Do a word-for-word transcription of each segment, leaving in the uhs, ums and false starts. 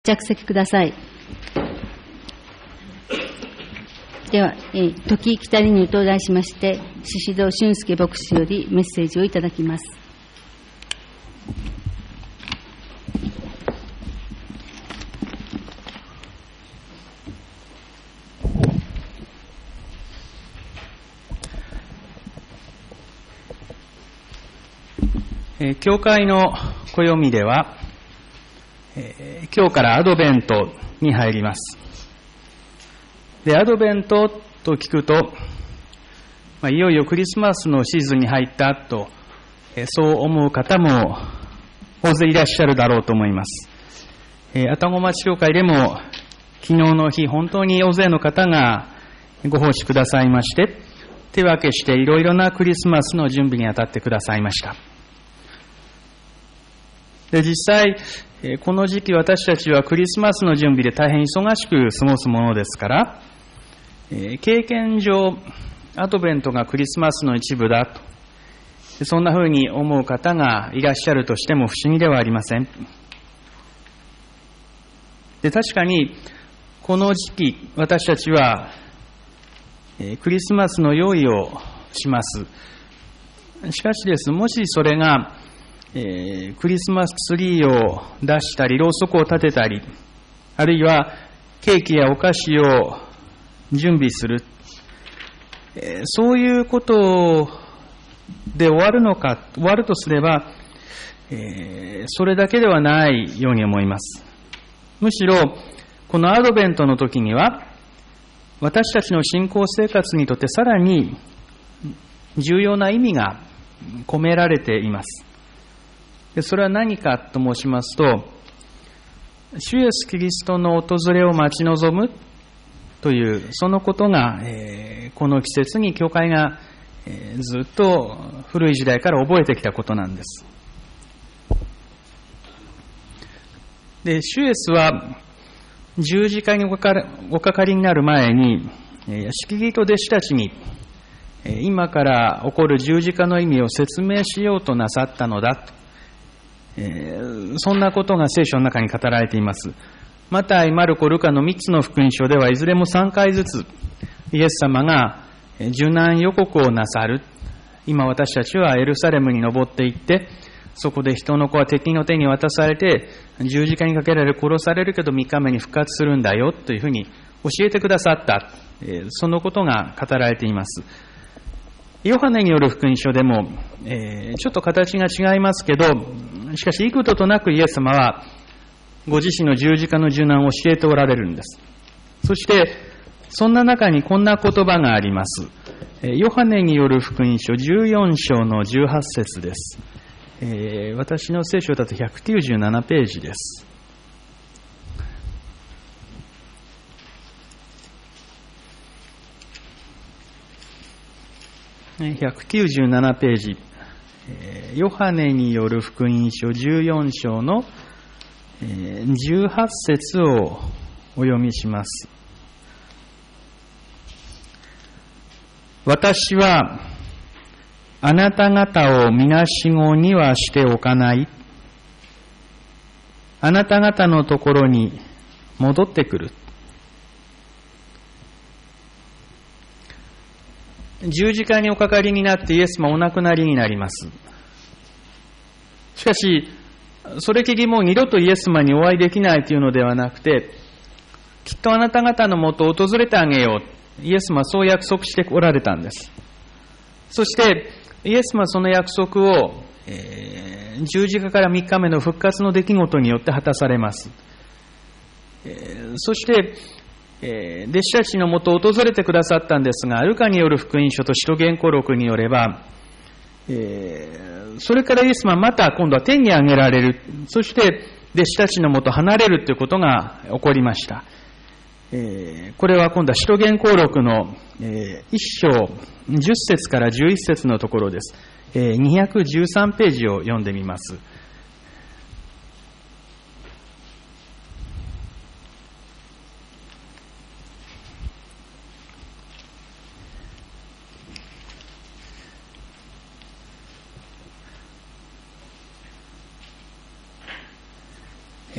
着席ください。では、えー、時来たりにと題しまして、宍戸俊介牧師よりメッセージをいただきます。 えー、教会の暦では、えー、今日からアドベントに入ります。で、アドベントと聞くと、まあ、いよいよクリスマスのシーズンに入ったと、えー、そう思う方も大勢いらっしゃるだろうと思います。えー、愛宕町教会でも昨日の日、本当に大勢の方がご奉仕くださいまして、手分けしていろいろなクリスマスの準備に当たってくださいました。で、実際、この時期私たちはクリスマスの準備で大変忙しく過ごすものですから、経験上、アドベントがクリスマスの一部だと、そんな風に思う方がいらっしゃるとしても不思議ではありません。で、確かに、この時期、私たちは、クリスマスの用意をします。しかしです、もしそれが、えー、クリスマスツリーを出したり、ろうそくを立てたり、あるいはケーキやお菓子を準備する、えー、そういうことで終わるのか、終わるとすれば、えー、それだけではないように思います。むしろ、このアドベントの時には、私たちの信仰生活にとってさらに重要な意味が込められています。でそれは何かと申しますと、主イエスキリストの訪れを待ち望むという、そのことが、えー、この季節に教会が、えー、ずっと古い時代から覚えてきたことなんです。で、主イエスは十字架におかかりになる前に、敷居と弟子たちに、今から起こる十字架の意味を説明しようとなさったのだと。えー、そんなことが聖書の中に語られています。マタイ、マルコ、ルカのみっつの福音書ではいずれもさんかいずつイエス様が受難予告をなさる。今私たちはエルサレムに登っていって、そこで人の子は敵の手に渡されて十字架にかけられ殺されるけどみっかめに復活するんだよというふうに教えてくださった、えー、そのことが語られています。ヨハネによる福音書でも、えー、ちょっと形が違いますけど、しかし幾度となくイエス様はご自身の十字架の受難を教えておられるんです。そしてそんな中にこんな言葉があります。ヨハネによる福音書じゅうよん章のじゅうはち節です。えー、私の聖書だとひゃくきゅうじゅうななページです。ひゃくきゅうじゅうななページ、ヨハネによる福音書じゅうよん章のじゅうはち節をお読みします。私はあなた方をみなしごにはしておかない。あなた方のところに戻ってくる。十字架におかかりになってイエス様お亡くなりになります。しかし、それきりもう二度とイエス様にお会いできないというのではなくて、きっとあなた方のもとを訪れてあげよう。イエス様はそう約束しておられたんです。そして、イエス様はその約束を、えー、十字架からみっかめの復活の出来事によって果たされます。えー、そして、えー、弟子たちのもとを訪れてくださったんですが、ルカによる福音書と使徒言行録によれば、えー、それからイエス様はまた今度は天に上げられる。そして弟子たちのもと離れるということが起こりました。えー、これは今度は使徒言行録の、えー、いっ章じゅっ節からじゅういち節のところです。えー、にひゃくじゅうさんページを読んでみます。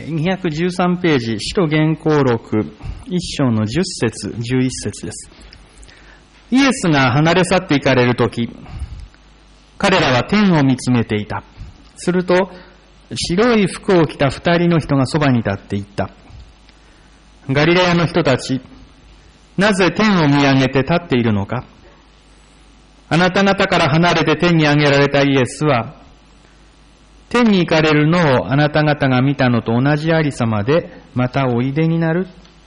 にひゃくじゅうさんページ、使徒言行録いっ章のじゅっ節、じゅういち節です。イエスが離れ去って行かれるとき、彼らは天を見つめていた。すると、白い服を着た二人の人がそばに立って言った。ガリラヤの人たち、なぜ天を見上げて立っているのか。あなた方から離れて天に上げられたイエスは、天に行かれるのをあなた方が見たのと同じありさまで、またおいでになる。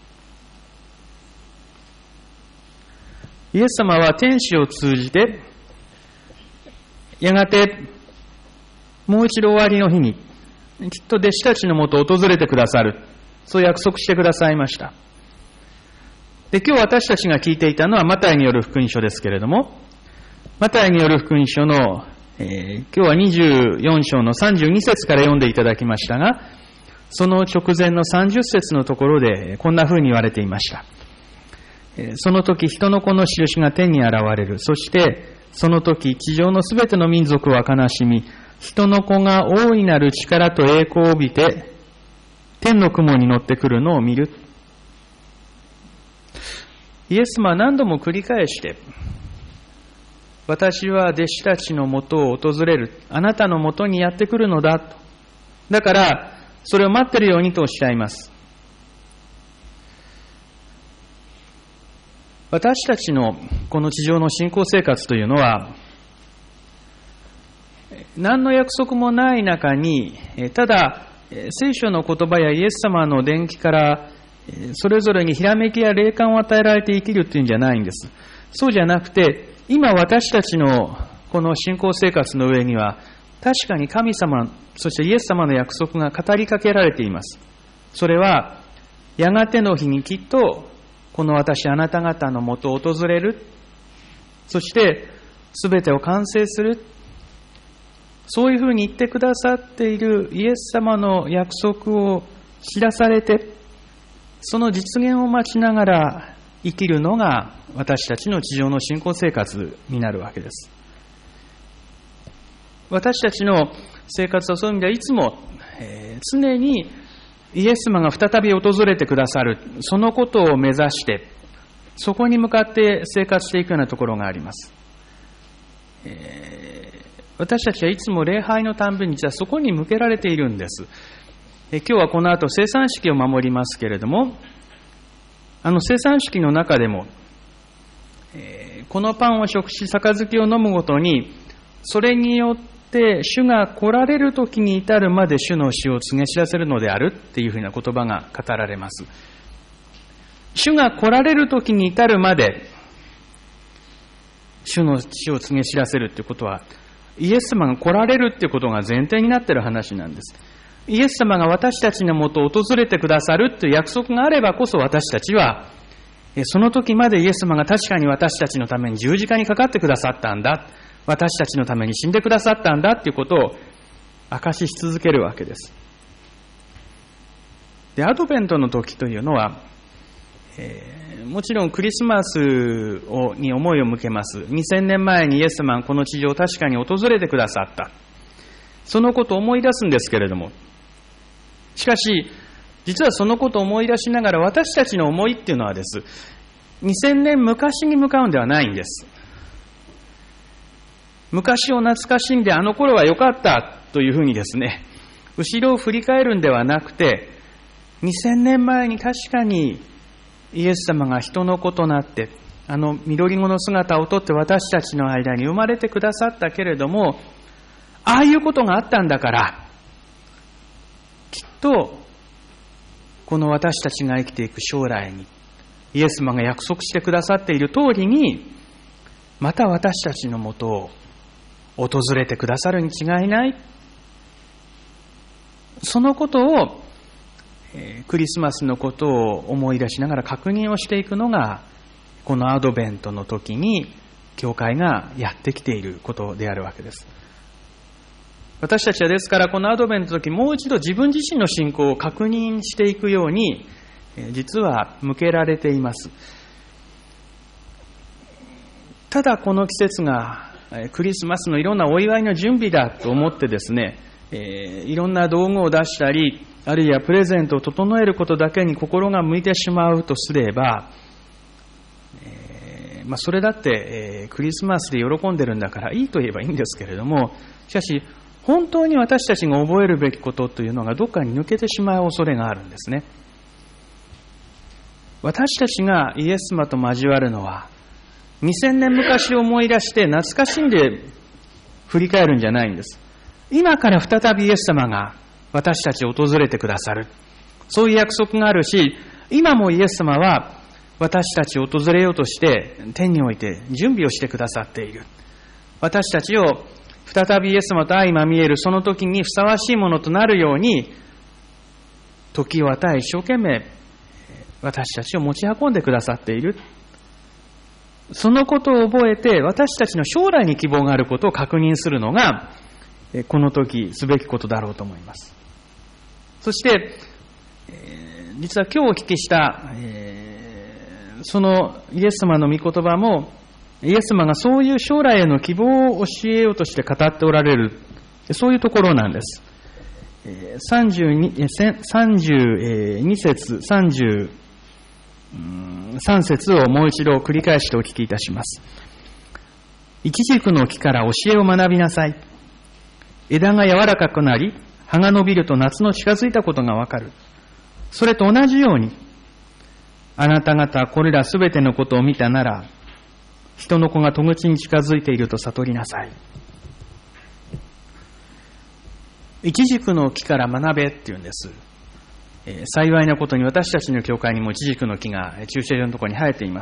イエス様は天使を通じて、やがてもう一度終わりの日に、きっと弟子たちのもとを訪れてくださる。そう約束してくださいました。で、今日私たちが聞いていたのはマタイによる福音書ですけれども、マタイによる福音書のえー、今日はにじゅうよん章のさんじゅうに節から読んでいただきましたが、その直前のさんじゅっ節のところでこんな風に言われていました。えー、その時人の子の印が天に現れる。そしてその時地上のすべての民族は悲しみ、人の子が大いなる力と栄光を帯びて天の雲に乗ってくるのを見る。イエス様は何度も繰り返して、私は弟子たちのもとを訪れる。あなたのもとにやってくるのだと。だから、それを待ってるようにとおっしゃいます。私たちのこの地上の信仰生活というのは、何の約束もない中に、ただ、聖書の言葉やイエス様の伝記から、それぞれにひらめきや霊感を与えられて生きるというんじゃないんです。そうじゃなくて、今私たちのこの信仰生活の上には確かに神様、そしてイエス様の約束が語りかけられています。それはやがての日にきっとこの私あなた方のもとを訪れる。そして全てを完成する。そういうふうに言ってくださっているイエス様の約束を知らされて、その実現を待ちながら生きるのが私たちの地上の信仰生活になるわけです。私たちの生活はそういう意味ではいつも、えー、常にイエス様が再び訪れてくださる、そのことを目指してそこに向かって生活していくようなところがあります。えー、私たちはいつも礼拝のたんびに実はそこに向けられているんです。えー、今日はこの後聖餐式を守りますけれども、あの聖餐式の中でも、えー、このパンを食し杯を飲むごとに、それによって主が来られる時に至るまで主の死を告げ知らせるのであるっていうふうな言葉が語られます。主が来られる時に至るまで主の死を告げ知らせるっていうことは、イエス様が来られるっていうことが前提になっている話なんです。イエス様が私たちのもとを訪れてくださるという約束があればこそ、私たちはその時までイエス様が確かに私たちのために十字架にかかってくださったんだ、私たちのために死んでくださったんだということを証しし続けるわけです。で、アドベントの時というのは、えー、もちろんクリスマスをに思いを向けます。にせんねんまえにイエス様がこの地上を確かに訪れてくださった、そのことを思い出すんですけれども、しかし実はそのことを思い出しながら、私たちの思いっていうのはです、にせんねん昔に向かうんではないんです。昔を懐かしんで、あの頃は良かったというふうにですね、後ろを振り返るんではなくて、にせんねんまえに確かにイエス様が人の子となって、あの緑子の姿をとって私たちの間に生まれてくださったけれども、ああいうことがあったんだから、きっとこの私たちが生きていく将来にイエス様が約束してくださっている通りに、また私たちのもとを訪れてくださるに違いない。そのことを、えー、クリスマスのことを思い出しながら確認をしていくのが、このアドベントの時に教会がやってきていることであるわけです。私たちはですから、このアドベントの時、もう一度自分自身の信仰を確認していくように、実は向けられています。ただこの季節がクリスマスのいろんなお祝いの準備だと思ってですね、えー、いろんな道具を出したり、 あるいはプレゼントを整えることだけに心が向いてしまうとすれば、えーまあ、それだって、えー、クリスマスで喜んでるんだからいいと言えばいいんですけれども、しかし本当に私たちが覚えるべきことというのがどっかに抜けてしまう恐れがあるんですね。私たちがイエス様と交わるのは、にせんねん昔を思い出して懐かしんで振り返るんじゃないんです。今から再びイエス様が私たちを訪れてくださる。そういう約束があるし、今もイエス様は私たちを訪れようとして天において準備をしてくださっている。私たちを再びイエス様と相まみえるその時にふさわしいものとなるように、時を与え一生懸命私たちを持ち運んでくださっている。そのことを覚えて、私たちの将来に希望があることを確認するのが、この時すべきことだろうと思います。そして、実は今日お聞きした、そのイエス様の御言葉も、イエス様がそういう将来への希望を教えようとして語っておられる、そういうところなんです。さんじゅうに節、さんじゅうさん節をもう一度繰り返してお聞きいたします。イチジクの木から教えを学びなさい。枝が柔らかくなり、葉が伸びると夏の近づいたことがわかる。それと同じように、あなた方これらすべてのことを見たなら、人の子が戸口に近づいていると悟りなさい。イチジクの木から学べっていうんです。えー、幸いなことに私たちの教会にもイチジクの木が駐車場のところに生えています。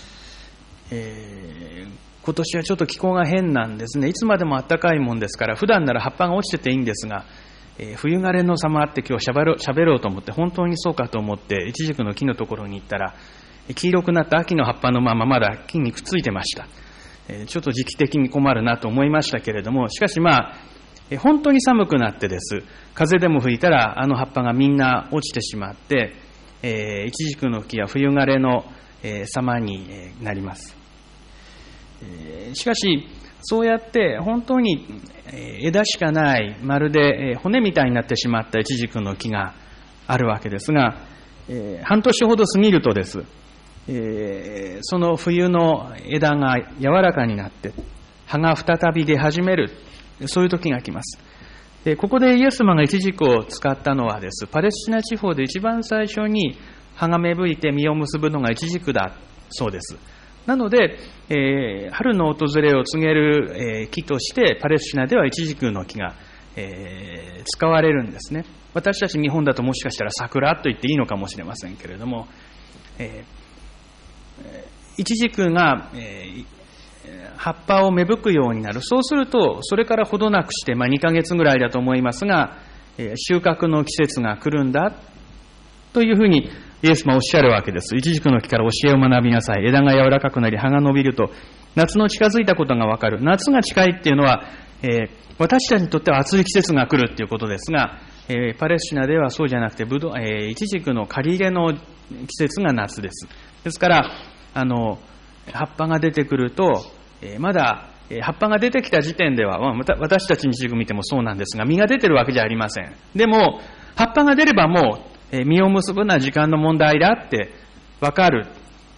えー、今年はちょっと気候が変なんですね。いつまでも暖かいもんですから、普段なら葉っぱが落ちてていいんですが、えー、冬枯れの様って今日しゃべろ、しゃべろうと思って、本当にそうかと思ってイチジクの木のところに行ったら、黄色くなった秋の葉っぱのまままだ木にくっついてました。えー、ちょっと時期的に困るなと思いましたけれども、しかしまあ本当に寒くなってです。風でも吹いたらあの葉っぱがみんな落ちてしまって、えー、イチジクの木は冬枯れの、えー、様になります。えー、しかしそうやって本当に枝しかないまるで骨みたいになってしまったイチジクの木があるわけですが、えー、半年ほど過ぎるとです、えー、その冬の枝が柔らかになって葉が再び出始める。そういう時が来ます。で、ここでイエス様がイチジクを使ったのはです、パレスチナ地方で一番最初に葉が芽吹いて実を結ぶのがイチジクだそうです。なので、えー、春の訪れを告げる、えー、木としてパレスチナではイチジクの木が、えー、使われるんですね。私たち日本だともしかしたら桜と言っていいのかもしれませんけれども、えー、イチジクが、えー葉っぱを芽吹くようになる。そうすると、それからほどなくして、まあ、にかげつぐらいだと思いますが、えー、収穫の季節が来るんだというふうにイエス様はおっしゃるわけです。イチジクの木から教えを学びなさい。枝が柔らかくなり葉が伸びると夏の近づいたことがわかる。夏が近いっていうのは、えー、私たちにとっては暑い季節が来るっていうことですが、えー、パレスチナではそうじゃなくてブドウ、えー、イチジクの刈り入れの季節が夏です。ですからあの葉っぱが出てくるとまだ葉っぱが出てきた時点では、私たちにイチジク見てもそうなんですが、実が出てるわけじゃありません。でも葉っぱが出ればもう実を結ぶのは時間の問題だってわかる。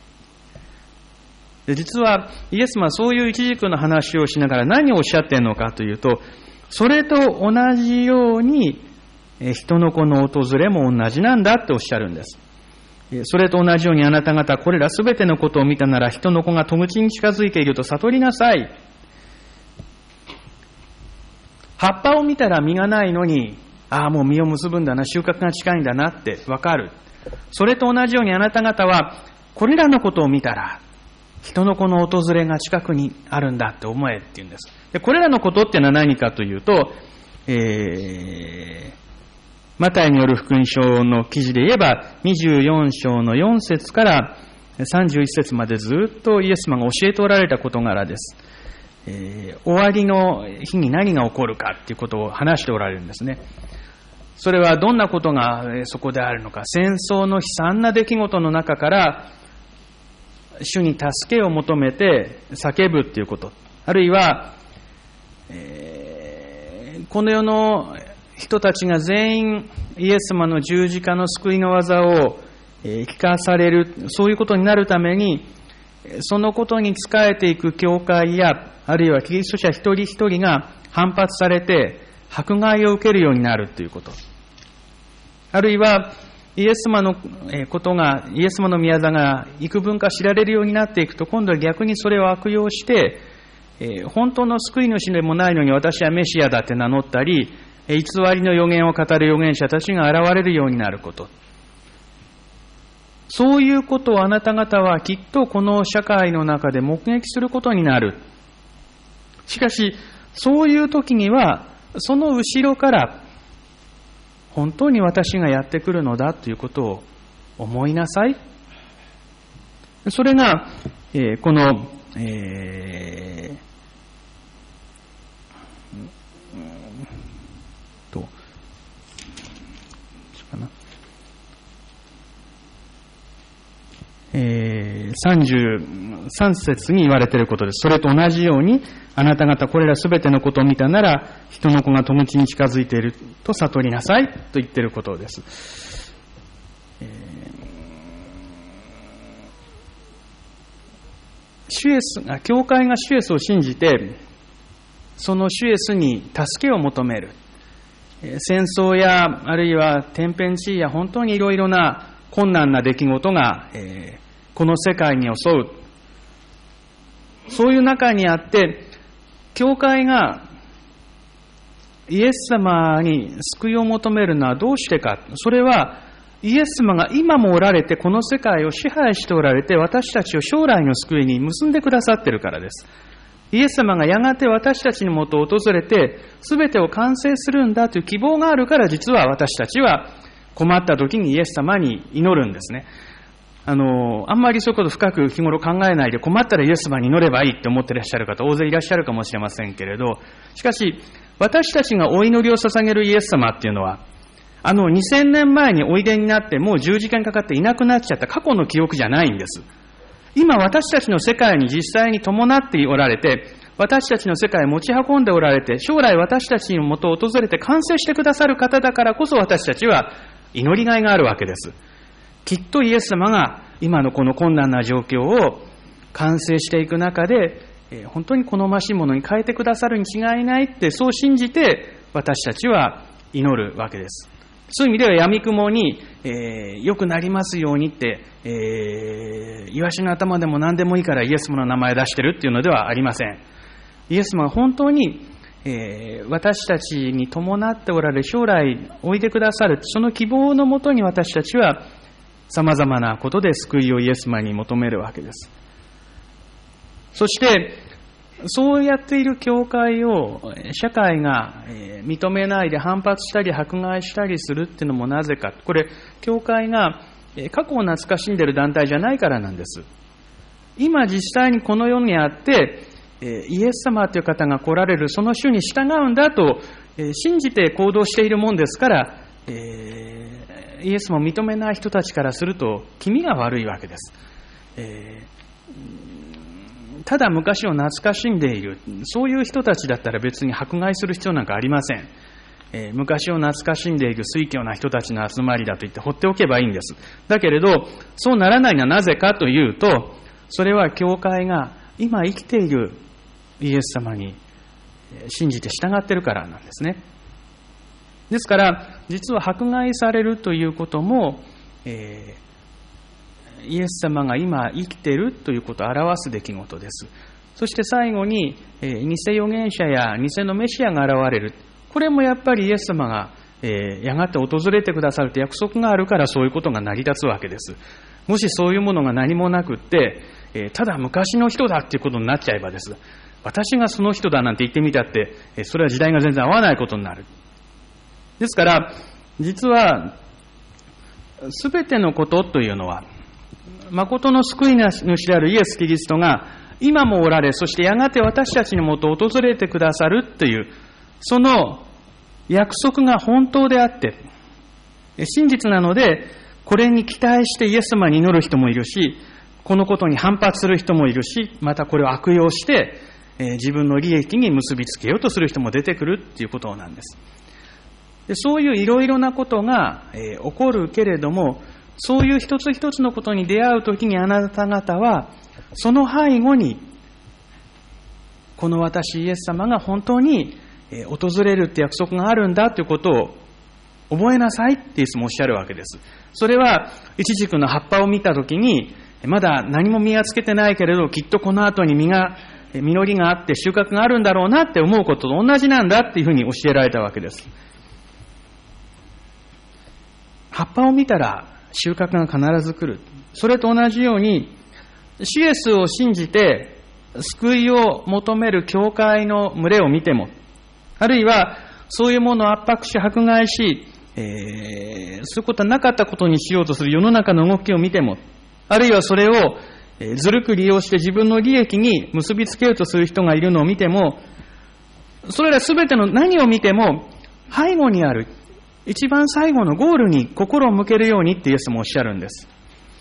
で、実はイエス様はそういうイチジクの話をしながら何をおっしゃっているのかというと、それと同じように人の子の訪れも同じなんだっておっしゃるんです。それと同じようにあなた方これらすべてのことを見たなら人の子が戸口に近づいていると悟りなさい。葉っぱを見たら実がないのに、ああもう実を結ぶんだな、収穫が近いんだなってわかる。それと同じようにあなた方はこれらのことを見たら人の子の訪れが近くにあるんだって思えって言うんです。で、これらのことっていうのは何かというと、えーマタイによる福音書の記事で言えばにじゅうよん章のよん節からさんじゅういち節までずっとイエス様が教えておられた事柄です。えー、終わりの日に何が起こるかということを話しておられるんですね。それはどんなことがそこであるのか、戦争の悲惨な出来事の中から主に助けを求めて叫ぶということ、あるいは、えー、この世の人たちが全員イエス様の十字架の救いの技を聞かされる、そういうことになるために、そのことに仕えていく教会や、あるいはキリスト者一人一人が反発されて迫害を受けるようになるということ。あるいは、イエス様のことが、イエス様の宮座が幾分か知られるようになっていくと、今度は逆にそれを悪用して、本当の救い主でもないのに私はメシアだって名乗ったり、偽りの預言を語る預言者たちが現れるようになること。そういうことをあなた方はきっとこの社会の中で目撃することになる。しかし、そういう時には、その後ろから、本当に私がやってくるのだということを思いなさい。それが、えー、この、えー、と、かな。えー、さんじゅうさん節に言われていることです。それと同じように、あなた方これらすべてのことを見たなら、人の子が戸口に近づいていると悟りなさいと言っていることです。えー、主イエスが、教会が主イエスを信じて、その主イエスに助けを求める。戦争や、あるいは天変地異や本当にいろいろな困難な出来事が、えー、この世界に襲う。そういう中にあって、教会がイエス様に救いを求めるのはどうしてか。それはイエス様が今もおられてこの世界を支配しておられて私たちを将来の救いに結んでくださっているからです。イエス様がやがて私たちのもとを訪れて全てを完成するんだという希望があるから実は私たちは困った時にイエス様に祈るんですね。あの、あんまりそういうこと深く日頃考えないで困ったらイエス様に祈ればいいって思っていらっしゃる方大勢いらっしゃるかもしれませんけれど、しかし私たちがお祈りを捧げるイエス様っていうのはあのにせんねんまえにおいでになってもう十字架にかかっていなくなっちゃった過去の記憶じゃないんです。今私たちの世界に実際に伴っておられて私たちの世界を持ち運んでおられて将来私たちのもとを訪れて完成してくださる方だからこそ私たちは祈りがいがあるわけです。きっとイエス様が今のこの困難な状況を完成していく中で、本当に好ましいものに変えてくださるに違いないってそう信じて私たちは祈るわけです。そういう意味では闇雲に、えー、良くなりますようにって、えー、イワシの頭でも何でもいいからイエス様の名前出してるっていうのではありません。イエス様が本当に、えー、私たちに伴っておられ将来おいでくださるその希望のもとに私たちは様々なことで救いをイエス様に求めるわけです。そしてそうやっている教会を社会が認めないで反発したり迫害したりするっていうのもなぜか。これ教会が過去を懐かしんでいる団体じゃないからなんです。今実際にこの世にあってイエス様という方が来られるその主に従うんだと信じて行動しているもんですから、えーイエスも認めない人たちからすると気味が悪いわけです。えー、ただ昔を懐かしんでいるそういう人たちだったら別に迫害する必要なんかありません。えー、昔を懐かしんでいる酔狂な人たちの集まりだと言って放っておけばいいんです。だけれどそうならないのはなぜかというとそれは教会が今生きているイエス様に信じて従っているからなんですね。ですから、実は迫害されるということも、えー、イエス様が今生きているということを表す出来事です。そして最後に、えー、偽預言者や偽のメシアが現れる。これもやっぱりイエス様が、えー、やがて訪れてくださると約束があるからそういうことが成り立つわけです。もしそういうものが何もなくって、えー、ただ昔の人だっていうことになっちゃえばです。私がその人だなんて言ってみたって、えー、それは時代が全然合わないことになる。ですから、実は、すべてのことというのは、誠の救い主であるイエス・キリストが、今もおられ、そしてやがて私たちのもとを訪れてくださるという、その約束が本当であって、真実なので、これに期待してイエス様に祈る人もいるし、このことに反発する人もいるし、またこれを悪用して、自分の利益に結びつけようとする人も出てくるということなんです。 でそういういろいろなことが、えー、起こるけれども、そういう一つ一つのことに出会うときにあなた方は、その背後に、この私イエス様が本当に訪れるって約束があるんだということを覚えなさいっていつもおっしゃるわけです。それは、イチジクの葉っぱを見たときに、まだ何も実がつけてないけれど、きっとこの後に実が、実りがあって収穫があるんだろうなって思うことと同じなんだっていうふうに教えられたわけです。葉っぱを見たら収穫が必ず来る。それと同じように、主イエスを信じて救いを求める教会の群れを見ても、あるいはそういうものを圧迫し迫害し、えー、そういうことはなかったことにしようとする世の中の動きを見ても、あるいはそれをずるく利用して自分の利益に結びつけようとする人がいるのを見ても、それらすべての何を見ても背後にある一番最後のゴールに心を向けるようにってイエスもおっしゃるんです。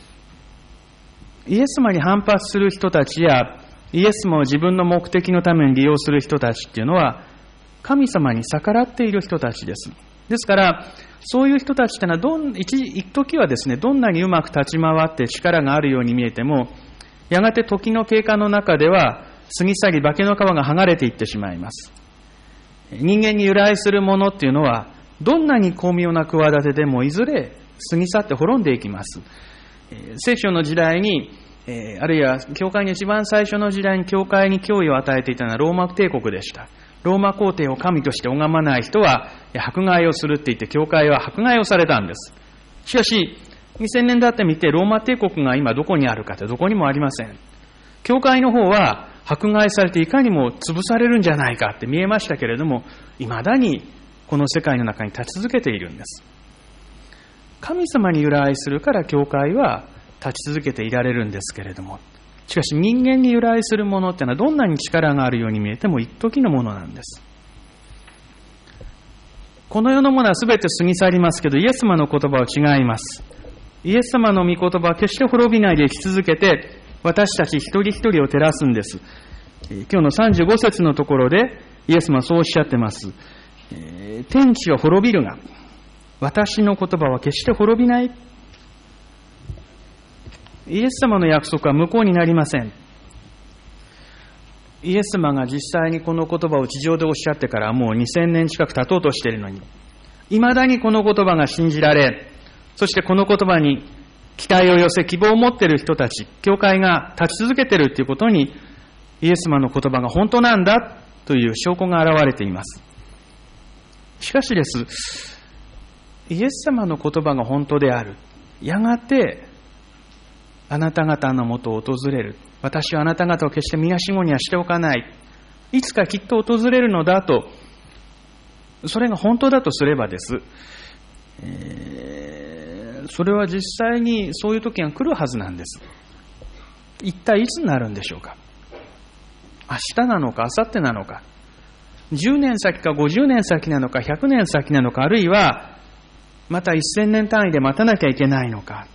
イエス様に反発する人たちやイエス様を自分の目的のために利用する人たちっていうのは神様に逆らっている人たちです。ですからそういう人たちってのはどん一一時はですね、どんなにうまく立ち回って力があるように見えても、やがて時の経過の中では過ぎ去り化けの皮が剥がれていってしまいます。人間に由来するものっていうのはどんなに巧妙な企てでもいずれ過ぎ去って滅んでいきます。聖書の時代に、あるいは教会に一番最初の時代に教会に脅威を与えていたのはローマ帝国でした。ローマ皇帝を神として拝まない人は迫害をするって言って教会は迫害をされたんです。しかしにせんねん経ってみてローマ帝国が今どこにあるかってどこにもありません。教会の方は迫害されていかにも潰されるんじゃないかって見えましたけれども、未だにこの世界の中に立ち続けているんです。神様に由来するから教会は立ち続けていられるんですけれども、しかし人間に由来するものってのはどんなに力があるように見えても一時のものなんです。この世のものは全て過ぎ去りますけど、イエス様の言葉は違います。イエス様の御言葉は決して滅びないで生き続けて私たち一人一人を照らすんです。今日のさんじゅうご節のところでイエス様はそうおっしゃってます。天地は滅びるが私の言葉は決して滅びない。イエス様の約束は無効になりません。イエス様が実際にこの言葉を地上でおっしゃってからもうにせんねん近く経とうとしているのに、いまだにこの言葉が信じられ、そしてこの言葉に期待を寄せ希望を持っている人たち、教会が立ち続けているということに、イエス様の言葉が本当なんだという証拠が現れています。しかしです、イエス様の言葉が本当である。やがてあなた方のもとを訪れる。私はあなた方を決して見しごにはしておかない。いつかきっと訪れるのだと、それが本当だとすればです、えー、それは実際にそういう時が来るはずなんです。一体いつになるんでしょうか。明日なのか明後日なのか、じゅうねん先かごじゅうねん先なのかひゃくねん先なのか、あるいはまたせんねん単位で待たなきゃいけないのか、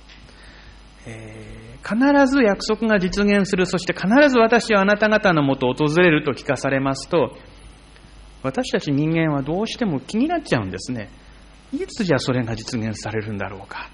えー、必ず約束が実現する、そして必ず私はあなた方のもとを訪れると聞かされますと、私たち人間はどうしても気になっちゃうんですね。いつじゃそれが実現されるんだろうか、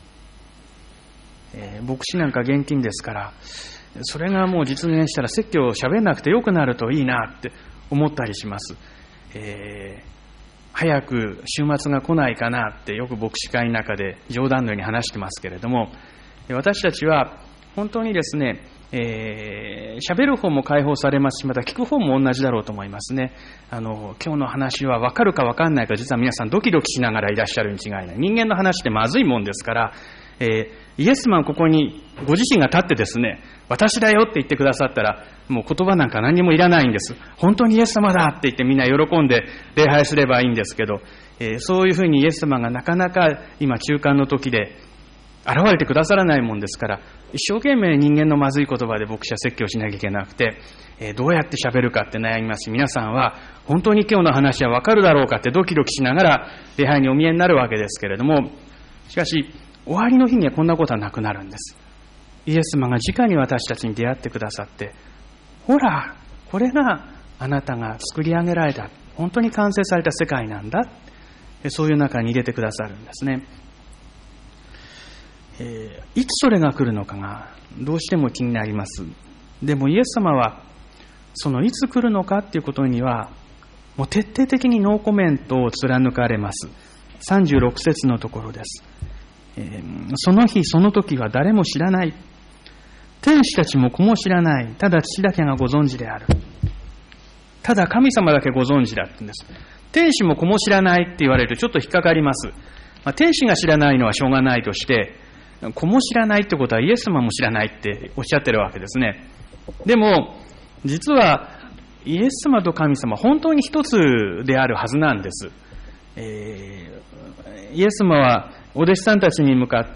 えー、牧師なんか現金ですから、それがもう実現したら説教を喋んなくてよくなるといいなって思ったりします。えー、早く週末が来ないかなってよく牧師会の中で冗談のように話してますけれども、私たちは本当にですね、えー、喋る方も解放されますし、また聞く方も同じだろうと思いますね。あの今日の話は分かるか分かんないか、実は皆さんドキドキしながらいらっしゃるに違いない。人間の話ってまずいもんですから、えー、イエスマンここにご自身が立ってですね、私だよって言ってくださったら、もう言葉なんか何もいらないんです。本当にイエス様だって言ってみんな喜んで礼拝すればいいんですけど、えー、そういうふうにイエス様がなかなか今中間の時で現れてくださらないもんですから、一生懸命人間のまずい言葉で牧師は説教しなきゃいけなくて、えー、どうやって喋るかって悩みますし、皆さんは本当に今日の話は分かるだろうかってドキドキしながら礼拝にお見えになるわけですけれども、しかし終わりの日にはこんなことはなくなるんです。イエス様が直に私たちに出会ってくださって、ほらこれがあなたが作り上げられた本当に完成された世界なんだ、 そういう中に入れてくださるんですね。えー、いつそれが来るのかがどうしても気になります。でもイエス様はそのいつ来るのかっていうことにはもう徹底的にノーコメントを貫かれます。さんじゅうろく節のところです。えー、その日その時は誰も知らない。天使たちも子も知らない。ただ父だけがご存知である。ただ神様だけご存知だって言うんです。天使も子も知らないって言われるとちょっと引っかかります。まあ、天使が知らないのはしょうがないとして、子も知らないってことはイエス様も知らないっておっしゃってるわけですね。でも実はイエス様と神様本当に一つであるはずなんです。えー、イエス様はお弟子さんたちに向かって、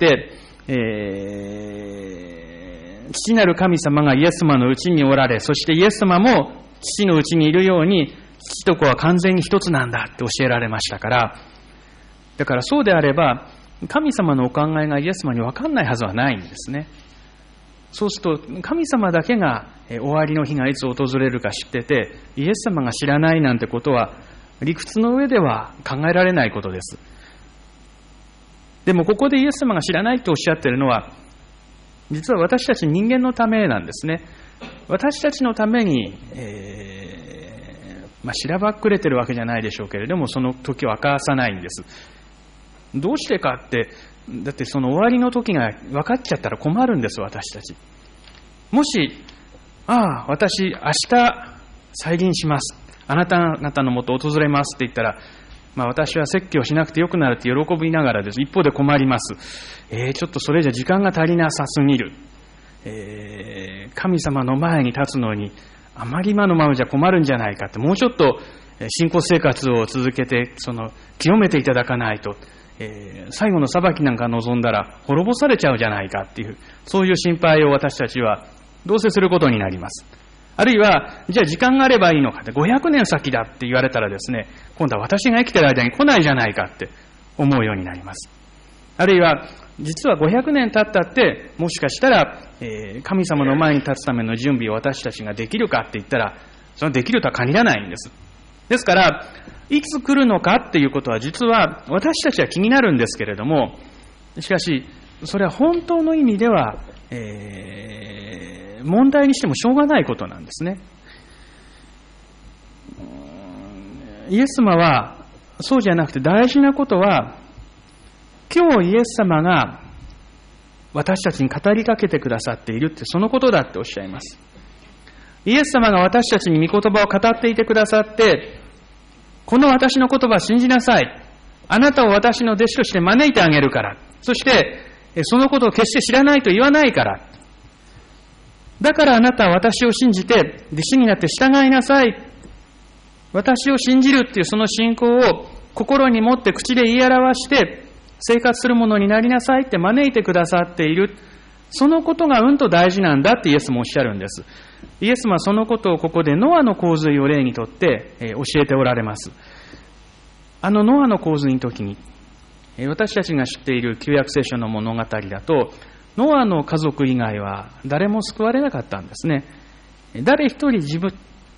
えー、父なる神様がイエス様のうちにおられ、そしてイエス様も父のうちにいるように父と子は完全に一つなんだって教えられましたから、だからそうであれば神様のお考えがイエス様に分かんないはずはないんですね。そうすると神様だけが終わりの日がいつ訪れるか知ってて、イエス様が知らないなんてことは理屈の上では考えられないことです。でもここでイエス様が知らないとおっしゃっているのは、実は私たち人間のためなんですね。私たちのために、えーまあ、しらばっくれてるわけじゃないでしょうけれども、その時を明かさないんです。どうしてかって、だってその終わりの時が分かっちゃったら困るんです、私たち。もし、ああ、私、明日再臨します。あなた方のもと訪れますって言ったら、まあ私は説教しなくてよくなるって喜びながらです。一方で困ります。えー、ちょっとそれじゃ時間が足りなさすぎる。えー、神様の前に立つのに、あまり今のままじゃ困るんじゃないかって、もうちょっと信仰生活を続けて、その、清めていただかないと、えー、最後の裁きなんか望んだら滅ぼされちゃうじゃないかっていう、そういう心配を私たちはどうせすることになります。あるいは、じゃあ時間があればいいのかって、ごひゃくねん先だって言われたらですね、今度は私が生きてる間に来ないじゃないかって思うようになります。あるいは、実はごひゃくねん経ったって、もしかしたら、えー、神様の前に立つための準備を私たちができるかって言ったら、そのできるとは限らないんです。ですから、いつ来るのかっていうことは実は私たちは気になるんですけれども、しかし、それは本当の意味では、えー、問題にしてもしょうがないことなんですね。イエス様はそうじゃなくて大事なことは、今日イエス様が私たちに語りかけてくださっているってそのことだっておっしゃいます。イエス様が私たちに御言葉を語っていてくださって、この私の言葉を信じなさい。あなたを私の弟子として招いてあげるから。そしてそのことを決して知らないと言わないから。だからあなたは私を信じて弟子になって従いなさい。私を信じるっていうその信仰を心に持って口で言い表して生活するものになりなさいって招いてくださっている。そのことがうんと大事なんだってイエスもおっしゃるんです。イエスはそのことをここでノアの洪水を例にとって教えておられます。あのノアの洪水の時に私たちが知っている旧約聖書の物語だと、ノアの家族以外は誰も救われなかったんですね。誰一人自分、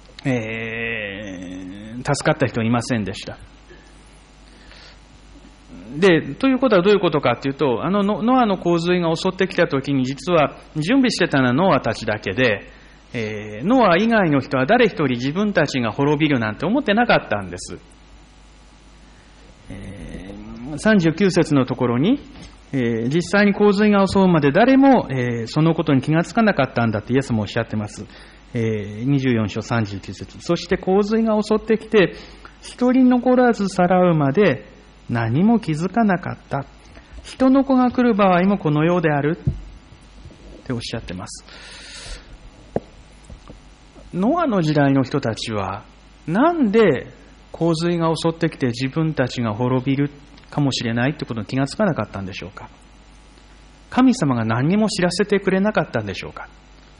えー、助かった人いませんでした。で、ということはどういうことかというと、あのノアの洪水が襲ってきたときに実は準備してたのはノアたちだけで、えー、ノア以外の人は誰一人自分たちが滅びるなんて思ってなかったんです。えー、さんじゅうきゅう節のところに、えー、実際に洪水が襲うまで誰も、えー、そのことに気がつかなかったんだってイエスもおっしゃってます。えー、にじゅうよん章さんじゅうきゅう節。そして洪水が襲ってきて一人残らずさらうまで何も気づかなかった。人の子が来る場合もこのようであるっておっしゃってます。ノアの時代の人たちはなんで洪水が襲ってきて自分たちが滅びるかもしれないってことに気がつかなかったんでしょうか。神様が何にも知らせてくれなかったんでしょうか。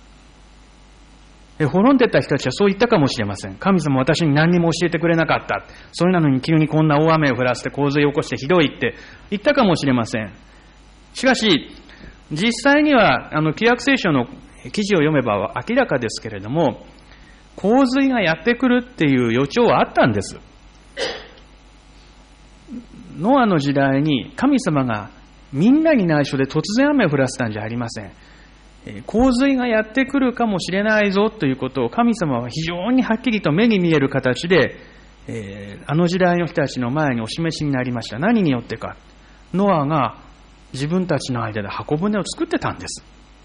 え滅んでった人たちはそう言ったかもしれません。神様私に何にも教えてくれなかった。それなのに急にこんな大雨を降らせて洪水を起こしてひどいって言ったかもしれません。しかし実際にはあの旧約聖書の記事を読めば明らかですけれども、洪水がやってくるっていう予兆はあったんです。 ノアの時代に神様がみんなに内緒で突然雨を降らせたんじゃありません。洪水がやってくるかもしれないぞということを神様は非常にはっきりと目に見える形で、えー、あの時代の人たちの前にお示しになりました。何によってか。ノアが自分たちの間で箱舟を作ってたんです。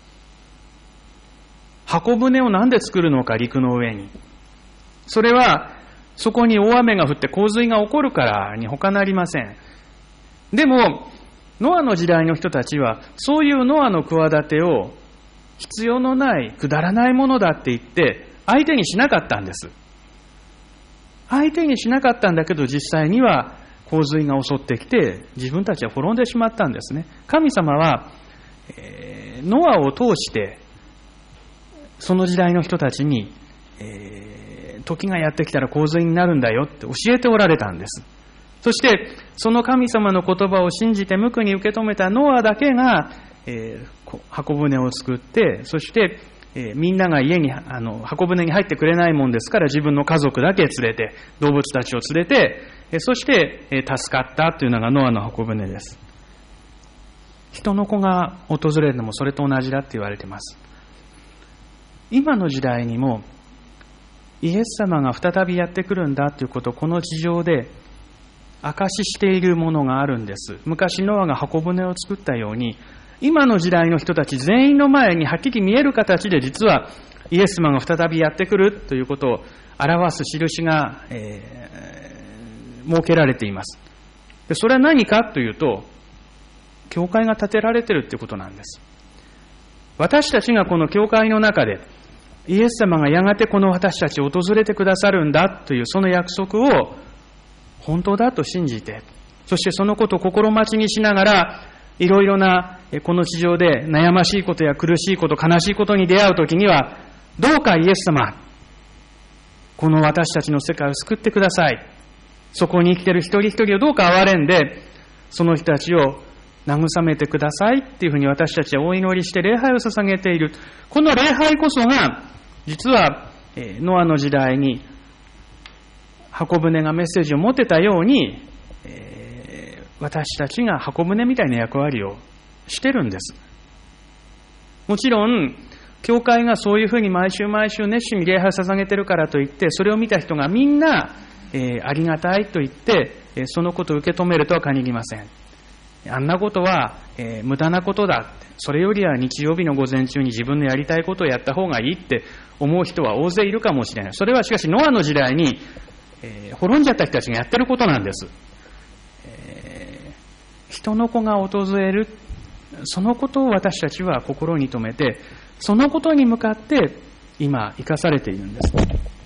箱舟をなんで作るのか、陸の上に。それはそこに大雨が降って洪水が起こるからに他なりません。でもノアの時代の人たちはそういうノアの企てを必要のないくだらないものだって言って相手にしなかったんです。相手にしなかったんだけど実際には洪水が襲ってきて自分たちは滅んでしまったんですね。神様は、えー、ノアを通してその時代の人たちに、えー、時がやってきたら洪水になるんだよって教えておられたんです。そしてその神様の言葉を信じて無垢に受け止めたノアだけが、えー、箱舟を作って、そして、えー、みんなが家にあの箱舟に入ってくれないもんですから自分の家族だけ連れて動物たちを連れて、えー、そして、えー、助かったというのがノアの箱舟です。人の子が訪れるのもそれと同じだって言われています。今の時代にもイエス様が再びやってくるんだということをこの地上で証ししているものがあるんです。昔ノアが箱舟を作ったように今の時代の人たち全員の前にはっきり見える形で実はイエス様が再びやってくるということを表す印が、えー、設けられています。でそれは何かというと教会が建てられているということなんです。私たちがこの教会の中でイエス様がやがてこの私たちを訪れてくださるんだというその約束を本当だと信じて、そしてそのことを心待ちにしながらいろいろなこの地上で悩ましいことや苦しいこと、悲しいことに出会うときにはどうかイエス様、この私たちの世界を救ってください。そこに生きている一人一人をどうか憐れんでその人たちを慰めてくださいっていうふうに私たちはお祈りして礼拝を捧げている。この礼拝こそが実はノアの時代に箱舟がメッセージを持ってたように、えー、私たちが箱舟みたいな役割をしてるんです。もちろん教会がそういうふうに毎週毎週熱心に礼拝を捧げてるからといってそれを見た人がみんな、えー、ありがたいと言ってそのことを受け止めるとは限りません。あんなことは、えー、無駄なことだって、それよりは日曜日の午前中に自分のやりたいことをやった方がいいって思う人は大勢いるかもしれない。それはしかしノアの時代に、えー、滅んじゃった人たちがやってることなんです、えー、人の子が訪れる、そのことを私たちは心に留めてそのことに向かって今生かされているんです。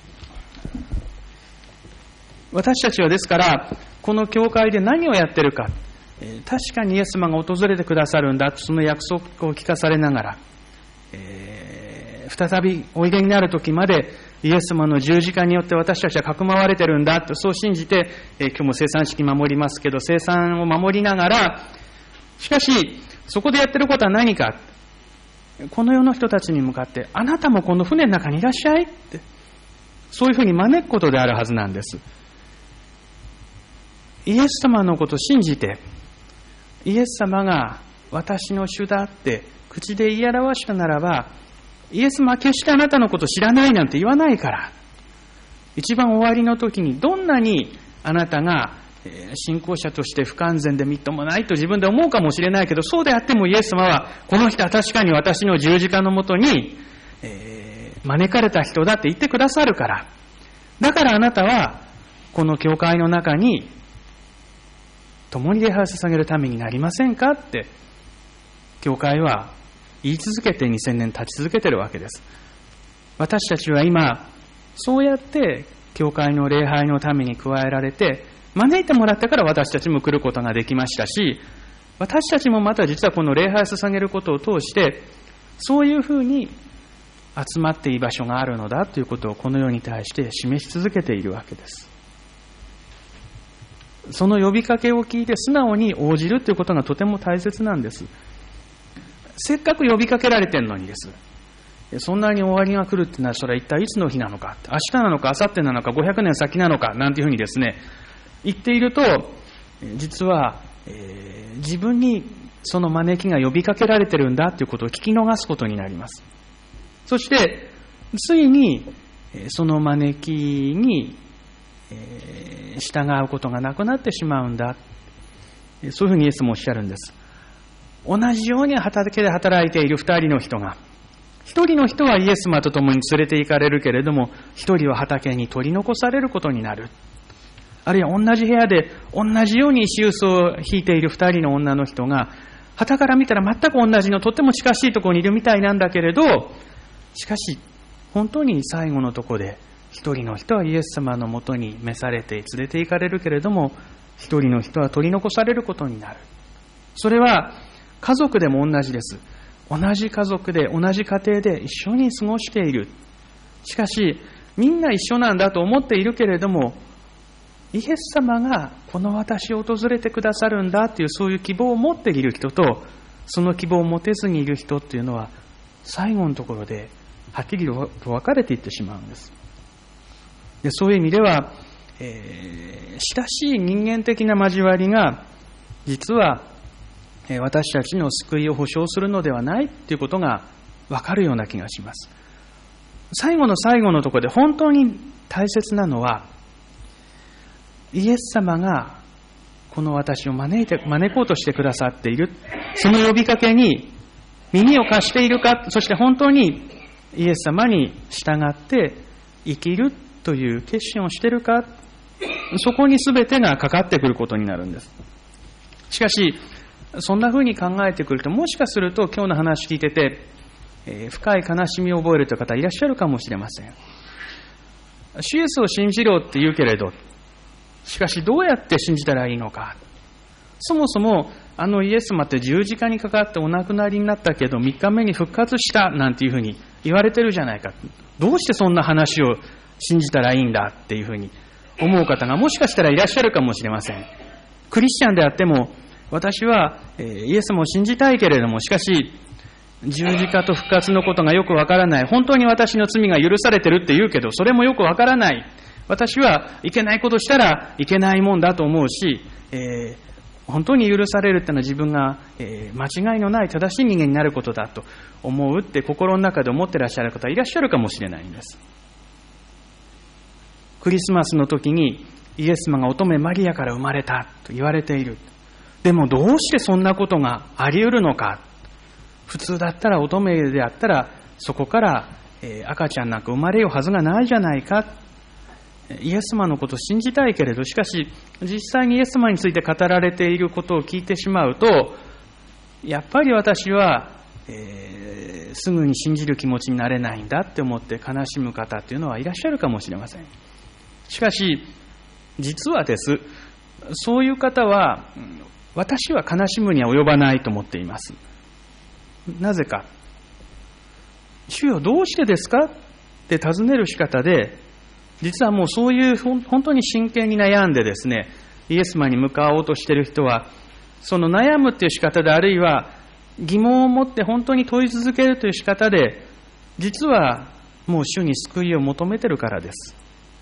私たちはですからこの教会で何をやってるか、確かにイエス様が訪れてくださるんだとその約束を聞かされながら、えー、再びおいでになる時までイエス様の十字架によって私たちはかくまわれてるんだとそう信じて、えー、今日も生産式守りますけど生産を守りながら、しかしそこでやってることは何か、この世の人たちに向かってあなたもこの船の中にいらっしゃいってそういうふうに招くことであるはずなんです。イエス様のことを信じてイエス様が私の主だって口で言い表したならば、イエス様は決してあなたのことを知らないなんて言わないから、一番終わりの時にどんなにあなたが信仰者として不完全でみっともないと自分で思うかもしれないけど、そうであってもイエス様はこの人は確かに私の十字架のもとに、えー、招かれた人だって言ってくださるから、だからあなたはこの教会の中に共に礼拝を捧げるためになりませんかって教会は言い続けてにせんねん経ち続けているわけです。私たちは今そうやって教会の礼拝のために加えられて招いてもらったから私たちも来ることができましたし、私たちもまた実はこの礼拝を捧げることを通してそういうふうに集まっていい場所があるのだということをこの世に対して示し続けているわけです。その呼びかけを聞いて素直に応じるということがとても大切なんです。せっかく呼びかけられてるのにです。そんなに終わりが来るっていうのはそれは一体いつの日なのか、明日なのか明後日なのかごひゃくねん先なのかなんていうふうにですね言っていると、 実は、えー、自分にその招きが呼びかけられてるんだということを聞き逃すことになります。そしてついにその招きに従うことがなくなってしまうんだ、そういうふうにイエスもおっしゃるんです。同じように畑で働いている二人の人が、一人の人はイエス様と共に連れて行かれるけれども、一人は畑に取り残されることになる。あるいは同じ部屋で同じように石臼を引いている二人の女の人が、傍から見たら全く同じのとっても近しいところにいるみたいなんだけれど、しかし本当に最後のところで一人の人はイエス様のもとに召されて連れて行かれるけれども、一人の人は取り残されることになる。それは家族でも同じです。同じ家族で同じ家庭で一緒に過ごしている。しかしみんな一緒なんだと思っているけれども、イエス様がこの私を訪れてくださるんだという、そういう希望を持っている人と、その希望を持てずにいる人っていうのは、最後のところではっきりと分かれていってしまうんです。で、そういう意味では、えー、親しい人間的な交わりが実は私たちの救いを保証するのではないということが分かるような気がします。最後の最後のところで本当に大切なのは、イエス様がこの私を招いて招こうとしてくださっている、その呼びかけに耳を貸しているか、そして本当にイエス様に従って生きるという決心をしているか、そこに全てがかかってくることになるんです。しかしそんな風に考えてくると、もしかすると今日の話聞いてて、えー、深い悲しみを覚えるという方いらっしゃるかもしれません。主イエスを信じろって言うけれど、しかしどうやって信じたらいいのか。そもそもあのイエス様って十字架にかかってお亡くなりになったけどみっかめに復活したなんていうふうに言われてるじゃないか。どうしてそんな話を信じたらいいんだっていうふうに思う方がもしかしたらいらっしゃるかもしれません。クリスチャンであっても、私はイエス様を信じたいけれども、しかし十字架と復活のことがよくわからない。本当に私の罪が許されてるって言うけど、それもよくわからない。私はいけないことしたらいけないもんだと思うし、えー、本当に許されるってのは自分が、えー、間違いのない正しい人間になることだと思うって心の中で思ってらっしゃる方いらっしゃるかもしれないんです。クリスマスの時にイエス様が乙女マリアから生まれたと言われている。でもどうしてそんなことがあり得るのか。普通だったら乙女であったらそこから、えー、赤ちゃんなんか生まれようはずがないじゃないか。イエス様のことを信じたいけれど、しかし実際にイエス様について語られていることを聞いてしまうと、やっぱり私は、えー、すぐに信じる気持ちになれないんだって思って悲しむ方っていうのはいらっしゃるかもしれません。しかし実はです、そういう方は私は悲しむには及ばないと思っています。なぜか、主よどうしてですかって尋ねる仕方で、実はもうそういう本当に真剣に悩んでですね、イエス様に向かおうとしている人は、その悩むという仕方で、あるいは疑問を持って本当に問い続けるという仕方で、実はもう主に救いを求めているからです。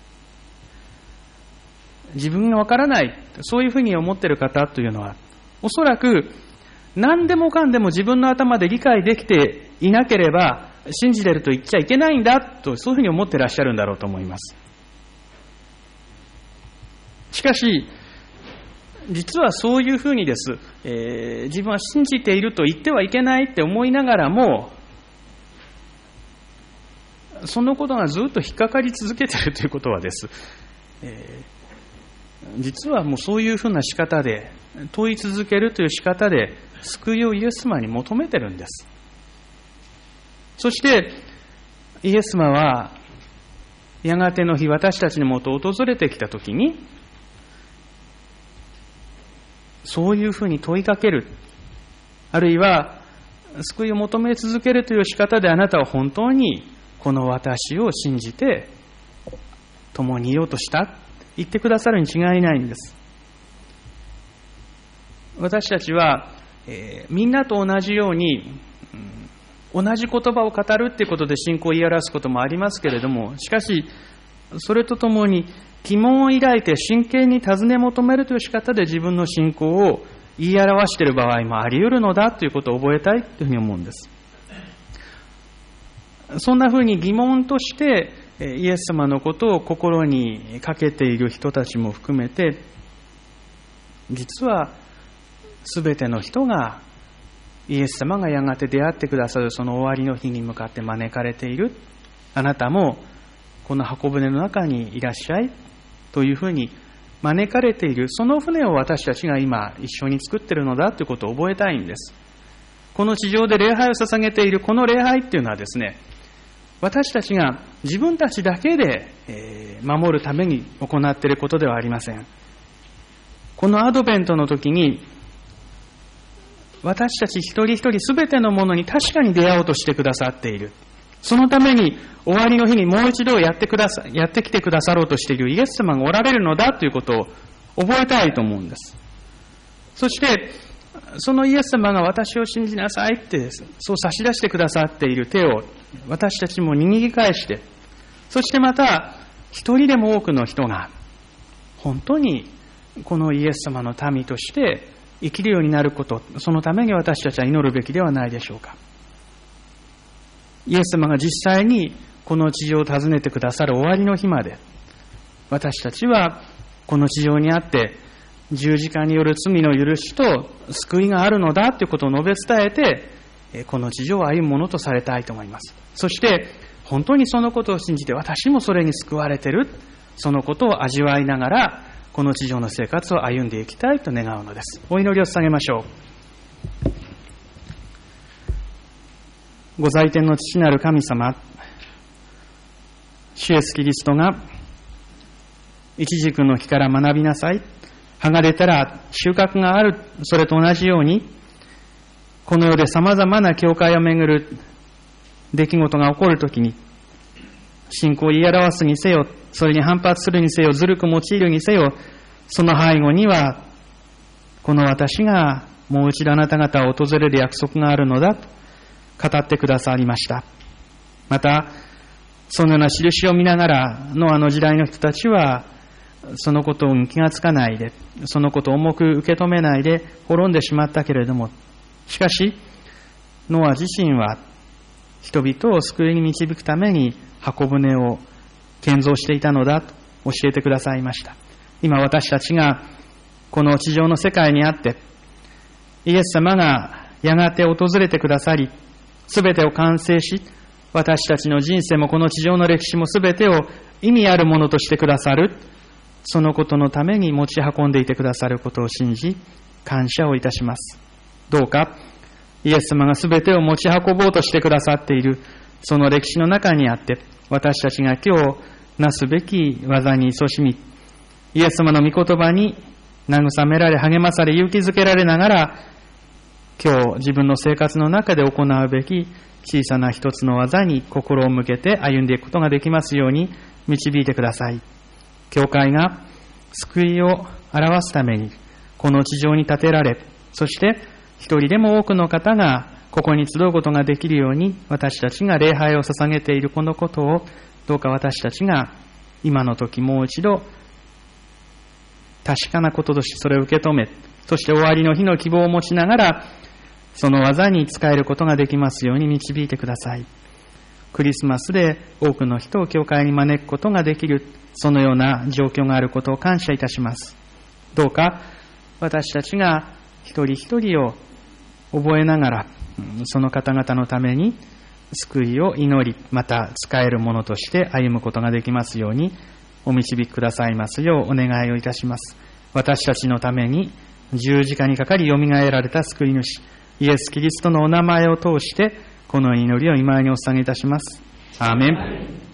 自分がわからない、そういうふうに思っている方というのは、おそらく何でもかんでも自分の頭で理解できていなければ信じれると言っちゃいけないんだと、そういうふうに思っていらっしゃるんだろうと思います。しかし実はそういうふうにです、えー、自分は信じていると言ってはいけないって思いながらも、そのことがずっと引っかかり続けているということはです、えー、実はもうそういうふうな仕方で問い続けるという仕方で救いをイエス様に求めてるんです。そしてイエス様はやがての日、私たちのもとを訪れてきたときに、そういうふうに問いかける、あるいは救いを求め続けるという仕方で、あなたは本当にこの私を信じて共にいようとした言ってくださるに違いないんです。私たちは、えー、みんなと同じように、うん、同じ言葉を語るということで信仰を言い表すこともありますけれども、しかしそれとともに疑問を抱いて真剣に尋ね求めるという仕方で自分の信仰を言い表している場合もあり得るのだということを覚えたいというふうに思うんです。そんなふうに疑問としてイエス様のことを心にかけている人たちも含めて、実はすべての人がイエス様がやがて出会ってくださるその終わりの日に向かって招かれている。あなたもこの箱舟の中にいらっしゃいというふうに招かれている、その船を私たちが今一緒に作っているのだということを覚えたいんです。この地上で礼拝を捧げているこの礼拝っていうのはですね、私たちが自分たちだけで守るために行っていることではありません。このアドベントの時に私たち一人一人すべてのものに確かに出会おうとしてくださっている。そのために終わりの日にもう一度やってくださ、やってきてくださろうとしているイエス様がおられるのだということを覚えたいと思うんです。そしてそのイエス様が私を信じなさいってそう差し出してくださっている手を私たちも握り返して、そしてまた一人でも多くの人が本当にこのイエス様の民として生きるようになること、そのために私たちは祈るべきではないでしょうか。イエス様が実際にこの地上を訪ねてくださる終わりの日まで、私たちはこの地上にあって十字架による罪の許しと救いがあるのだということを述べ伝えて、この地上を歩むものとされたいと思います。そして本当にそのことを信じて私もそれに救われている、そのことを味わいながらこの地上の生活を歩んでいきたいと願うのです。お祈りを捧げましょう。ご在天の父なる神様、主イエスキリストが一軸の木から学びなさい、剥がれたら収穫がある、それと同じようにこの世で様々な教会をめぐる出来事が起こるときに、信仰を言い表すにせよ、それに反発するにせよ、ずるく用いるにせよ、その背後にはこの私がもう一度あなた方を訪れる約束があるのだと語ってくださりました。またそのような印を見ながらのあの時代の人たちはそのことに気がつかないで、そのことを重く受け止めないで滅んでしまったけれども、しかしノア自身は人々を救いに導くために箱舟を建造していたのだと教えてくださいました。今私たちがこの地上の世界にあってイエス様がやがて訪れてくださり、すべてを完成し、私たちの人生もこの地上の歴史もすべてを意味あるものとしてくださる、そのことのために持ち運んでいてくださることを信じ感謝をいたします。どうかイエス様がすべてを持ち運ぼうとしてくださっているその歴史の中にあって、私たちが今日なすべき技に勤しみ、イエス様の御言葉に慰められ励まされ勇気づけられながら、今日自分の生活の中で行うべき小さな一つの技に心を向けて歩んでいくことができますように導いてください。教会が救いを表すためにこの地上に建てられ、そして一人でも多くの方がここに集うことができるように、私たちが礼拝を捧げているこのことをどうか私たちが今の時もう一度確かなこととしてそれを受け止め、そして終わりの日の希望を持ちながらその技に使えることができますように導いてください。クリスマスで多くの人を教会に招くことができる、そのような状況があることを感謝いたします。どうか私たちが一人一人を覚えながら、その方々のために救いを祈り、また使えるものとして歩むことができますようにお導きくださいますようお願いをいたします。私たちのために十字架にかかりよみがえられた救い主イエス・キリストのお名前を通してこの祈りを御前にお捧げいたします。アーメン。